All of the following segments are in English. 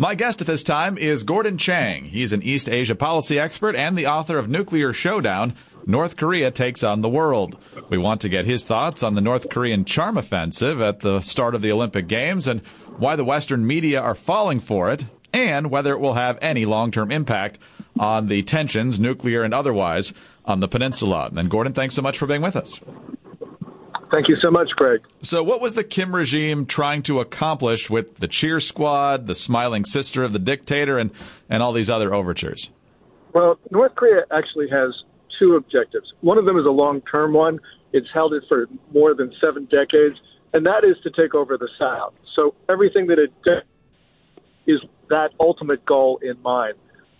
My guest at this time is Gordon Chang. He's an East Asia policy expert and the author of Nuclear Showdown, North Korea Takes on the World. We want to get his thoughts on the North Korean charm offensive at the start of the Olympic Games and why the Western media are falling for it, and whether it will have any long-term impact on the tensions, nuclear and otherwise, on the peninsula. And Gordon, thanks so much for being with us. Thank you so much, Greg. So what was the Kim regime trying to accomplish with the cheer squad, the smiling sister of the dictator, and all these other overtures? Well, North Korea actually has two objectives. One of them is a long-term one. It's held it for more than 7 decades, and that is to take over the South. So everything that it does is that ultimate goal in mind.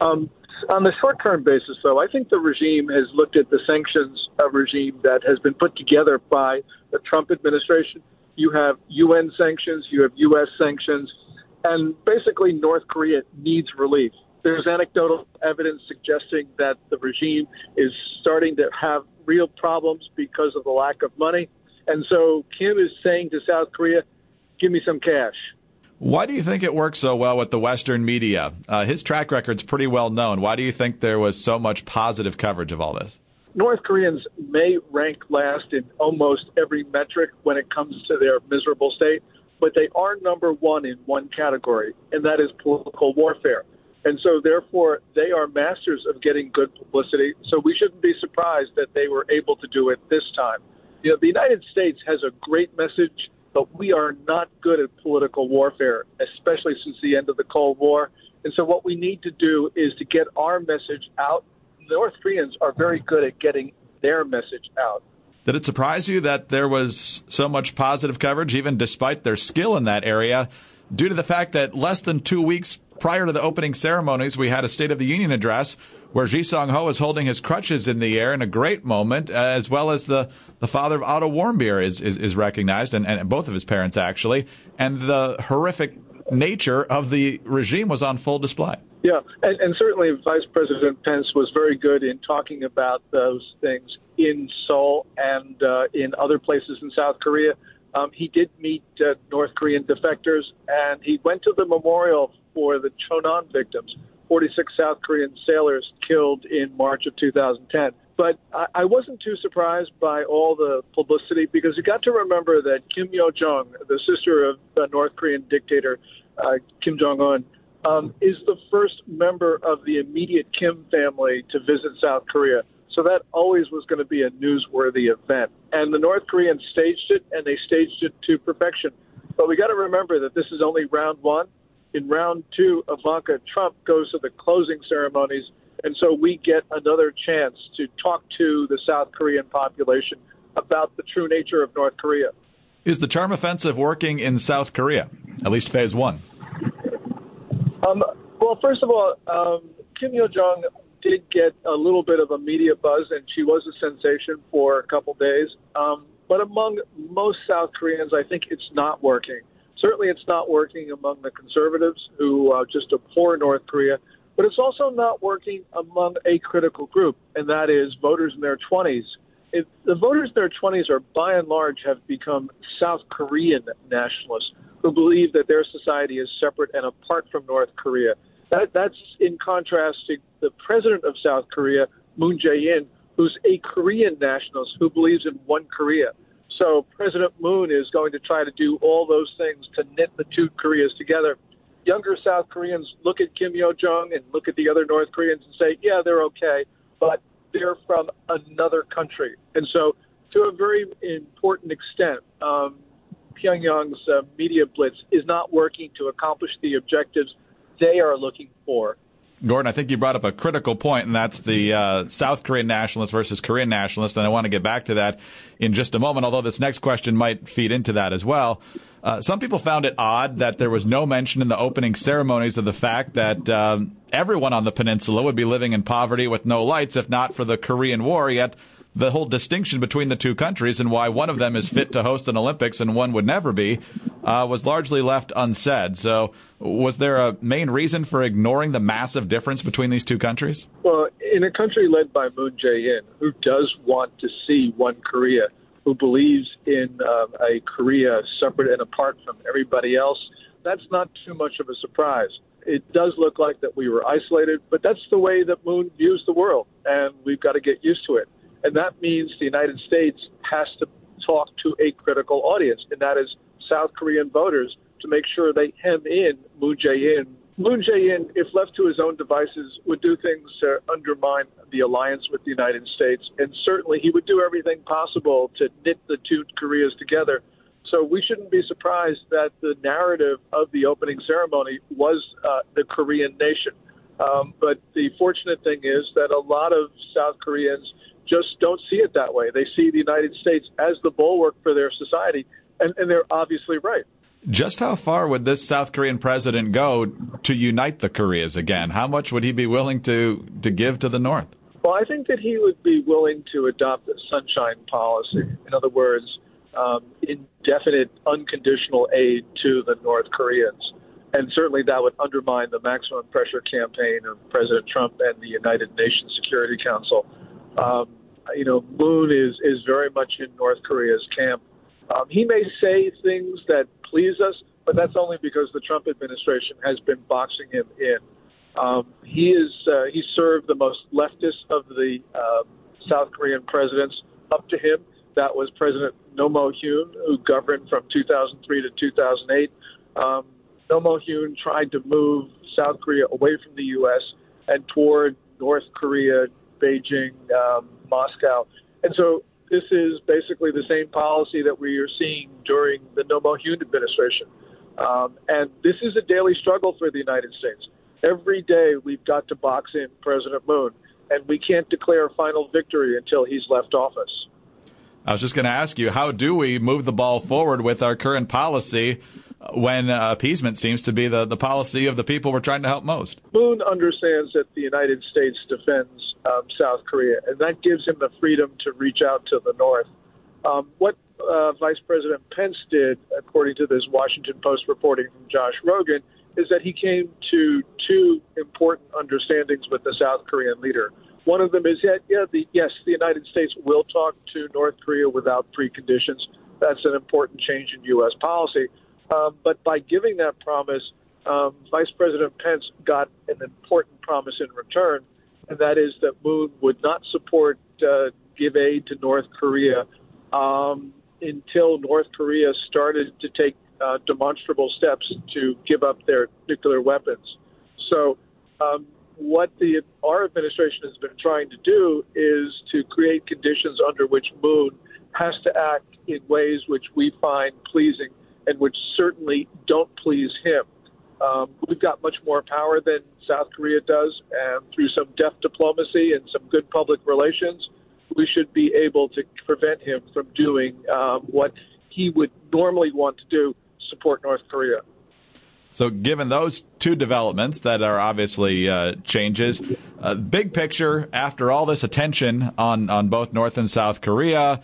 On the short-term basis, though, I think the regime has looked at the sanctions regime that has been put together by the Trump administration. You have UN sanctions, you have U.S. sanctions, and basically North Korea needs relief. There's anecdotal evidence suggesting that the regime is starting to have real problems because of the lack of money. And so Kim is saying to South Korea, give me some cash. Why do you think it works so well with the Western media? His track record's pretty well known. Why do you think there was so much positive coverage of all this? North Koreans may rank last in almost every metric when it comes to their miserable state, but they are number one in one category, and that is political warfare. And so, therefore, they are masters of getting good publicity, so we shouldn't be surprised that they were able to do it this time. You know, the United States has a great message, but we are not good at political warfare, especially since the end of the Cold War. And so what we need to do is to get our message out. North Koreans are very good at getting their message out. Did it surprise you that there was so much positive coverage, even despite their skill in that area, due to the fact that less than 2 weeks prior to the opening ceremonies, we had a State of the Union address where Ji Sung-ho is holding his crutches in the air in a great moment, as well as the father of Otto Warmbier is recognized, and both of his parents, actually, and the horrific nature of the regime was on full display. Yeah, and certainly Vice President Pence was very good in talking about those things in Seoul and in other places in South Korea. He did meet North Korean defectors, and he went to the memorial for the Chonan victims, 46 South Korean sailors killed in March of 2010. But I wasn't too surprised by all the publicity, because you got to remember that Kim Yo-jong, the sister of North Korean dictator Kim Jong-un, is the first member of the immediate Kim family to visit South Korea. So that always was going to be a newsworthy event. And the North Koreans staged it, and they staged it to perfection. But we got to remember that this is only round one. In round two, Ivanka Trump goes to the closing ceremonies, and so we get another chance to talk to the South Korean population about the true nature of North Korea. Is the charm offensive working in South Korea, at least phase one? Well, first of all, Kim Yo-jong did get a little bit of a media buzz, and she was a sensation for a couple days. But among most South Koreans, I think it's not working. Certainly it's not working among the conservatives who just abhor North Korea, but it's also not working among a critical group, and that is voters in their 20s. The voters in their 20s are, by and large, have become South Korean nationalists who believe that their society is separate and apart from North Korea. That's in contrast to the president of South Korea, Moon Jae-in, who's a Korean nationalist who believes in one Korea. So President Moon is going to try to do all those things to knit the two Koreas together. Younger South Koreans look at Kim Yo-jong and look at the other North Koreans and say, yeah, they're okay, but they're from another country. And so to a very important extent, Pyongyang's media blitz is not working to accomplish the objectives they are looking for. Gordon, I think you brought up a critical point, and that's the South Korean nationalists versus Korean nationalists, and I want to get back to that in just a moment, although this next question might feed into that as well. Some people found it odd that there was no mention in the opening ceremonies of the fact that everyone on the peninsula would be living in poverty with no lights if not for the Korean War, yet the whole distinction between the two countries and why one of them is fit to host an Olympics and one would never be was largely left unsaid. So was there a main reason for ignoring the massive difference between these two countries? Well, in a country led by Moon Jae-in, who does want to see one Korea, who believes in a Korea separate and apart from everybody else, that's not too much of a surprise. it does look like that we were isolated, but that's the way that Moon views the world, and we've got to get used to it. And that means the United States has to talk to a critical audience, and that is South Korean voters, to make sure they hem in Moon Jae-in. Moon Jae-in, if left to his own devices, would do things to undermine the alliance with the United States, and certainly he would do everything possible to knit the two Koreas together. So we shouldn't be surprised that the narrative of the opening ceremony was the Korean nation. But the fortunate thing is that a lot of South Koreans just don't see it that way. They see the United States as the bulwark for their society, and they're obviously right. Just how far would this South Korean president go to unite the Koreas again? How much would he be willing to give to the North? Well, I think that he would be willing to adopt a sunshine policy. In other words, indefinite, unconditional aid to the North Koreans. And certainly that would undermine the maximum pressure campaign of President Trump and the United Nations Security Council. Moon is very much in North Korea's camp. He may say things that please us, but that's only because the Trump administration has been boxing him in. He served the most leftist of the South Korean presidents up to him. That was President Roh Moo-hyun, who governed from 2003 to 2008. Roh Moo-hyun tried to move South Korea away from the U.S. and toward North Korea, Beijing, Moscow. And so this is basically the same policy that we are seeing during the Roh Moo-hyun administration. And this is a daily struggle for the United States. Every day we've got to box in President Moon, and we can't declare final victory until he's left office. I was just going to ask you, how do we move the ball forward with our current policy when appeasement seems to be the policy of the people we're trying to help most? Moon understands that the United States defends South Korea, and that gives him the freedom to reach out to the North. What Vice President Pence did, according to this Washington Post reporting from Josh Rogan, is that he came to two important understandings with the South Korean leader. One of them is yes, the United States will talk to North Korea without preconditions. That's an important change in U.S. policy. But by giving that promise, Vice President Pence got an important promise in return, and that is that Moon would not give aid to North Korea until North Korea started to take demonstrable steps to give up their nuclear weapons. So what our administration has been trying to do is to create conditions under which Moon has to act in ways which we find pleasing and which certainly don't please him. We've got much more power than South Korea does, and through some deft diplomacy and some good public relations, we should be able to prevent him from doing what he would normally want to do, support North Korea. So given those two developments that are obviously changes, big picture, after all this attention on both North and South Korea,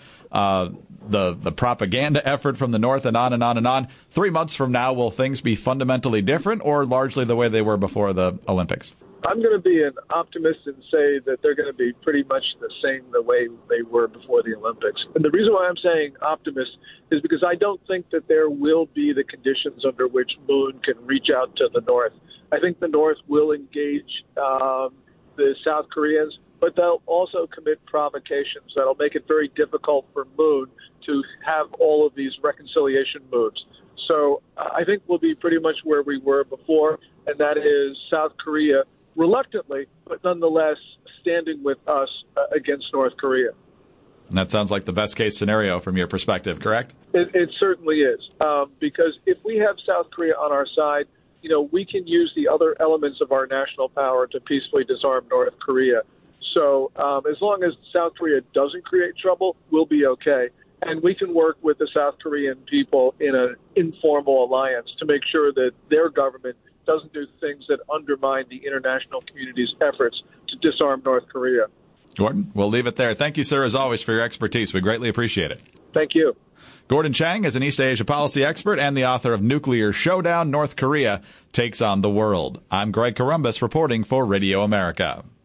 the propaganda effort from the North and on and on and on, 3 months from now, will things be fundamentally different or largely the way they were before the Olympics? I'm going to be an optimist and say that they're going to be pretty much the same the way they were before the Olympics. And the reason why I'm saying optimist is because I don't think that there will be the conditions under which Moon can reach out to the North. I think the North will engage the South Koreans, but they'll also commit provocations that'll make it very difficult for Moon to have all of these reconciliation moves. So I think we'll be pretty much where we were before, and that is South Korea reluctantly, but nonetheless standing with us against North Korea. That sounds like the best case scenario from your perspective, correct? It certainly is, because if we have South Korea on our side, we can use the other elements of our national power to peacefully disarm North Korea. So as long as South Korea doesn't create trouble, we'll be okay. And we can work with the South Korean people in an informal alliance to make sure that their government doesn't do things that undermine the international community's efforts to disarm North Korea. Gordon, we'll leave it there. Thank you, sir, as always, for your expertise. We greatly appreciate it. Thank you. Gordon Chang is an East Asia policy expert and the author of Nuclear Showdown: North Korea Takes on the World. I'm Greg Corombos reporting for Radio America.